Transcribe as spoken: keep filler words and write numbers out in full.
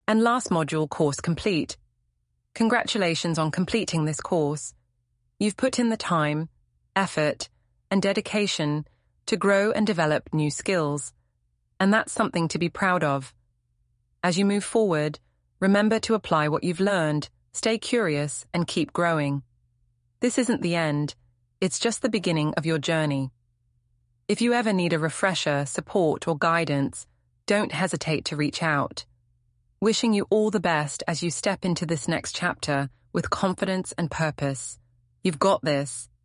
and last module course complete. Congratulations on completing this course. You've put in the time, effort, and dedication to grow and develop new skills, and that's something to be proud of. As you move forward, remember to apply what you've learned, stay curious, and keep growing. This isn't the end, it's just the beginning of your journey. If you ever need a refresher, support, or guidance, don't hesitate to reach out. Wishing you all the best as you step into this next chapter with confidence and purpose. You've got this.